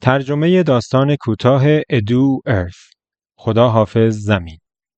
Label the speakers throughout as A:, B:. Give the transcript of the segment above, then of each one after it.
A: ترجمه داستان کوتاه ادو ارث. خدا حافظ زمین.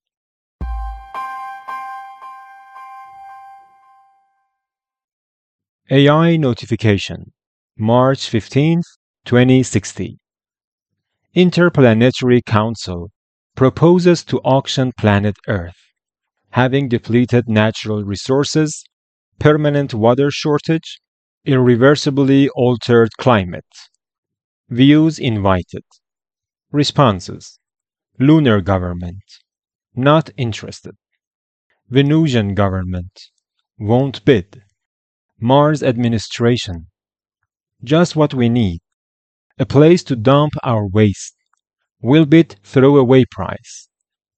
A: AI notification March 15th, 2060. Interplanetary Council proposes to auction planet Earth, having depleted natural resources, permanent water shortage, irreversibly altered climate. Views invited. Responses: Lunar government, not interested. Venusian government, won't bid. Mars administration, just what we need. A place to dump our waste. Will bid throwaway price.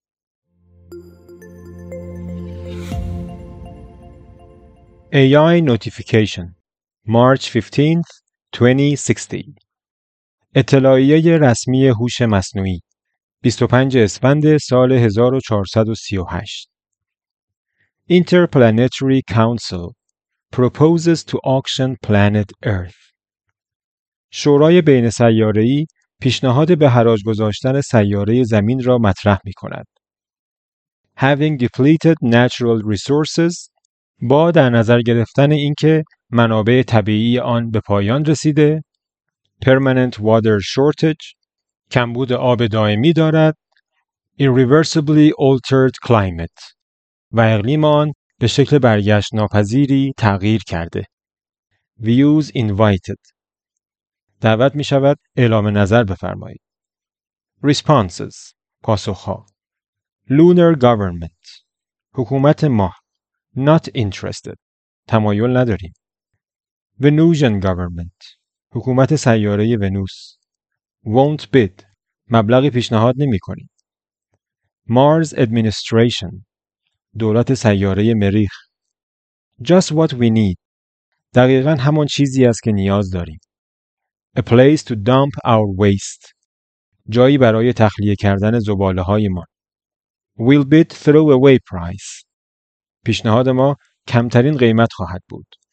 A: AI notification March 15th, 2060. اطلاعیه رسمی هوش مصنوعی 25 اسفند سال 1438. Interplanetary Council proposes to auction planet Earth. شورای بین سیاره‌ای پیشنهاد به حراج گذاشتن سیاره زمین را مطرح می کند. Having depleted natural resources، با در نظر گرفتن اینکه منابع طبیعی آن به پایان رسیده، permanent water shortage، کمبود آب دائمی دارد، irreversibly altered climate، و اقلیم آن به شکل برگشت ناپذیری تغییر کرده. Views invited. دعوت می شود اعلام نظر بفرمایید. Responses. پاسخها. Lunar government. حکومت ماه. Not interested. تمایل نداریم. Venusian government. حکومت سیاره ونوس. Won't bid. مبلغی پیشنهاد نمی کنیم. Mars administration. دولت سیاره مریخ. Just what we need. دقیقاً همان چیزی است که نیاز داریم. A place to dump our waste. جایی برای تخلیه کردن زباله‌هایمان. Will bid throwaway price. پیشنهاد ما کمترین قیمت خواهد بود.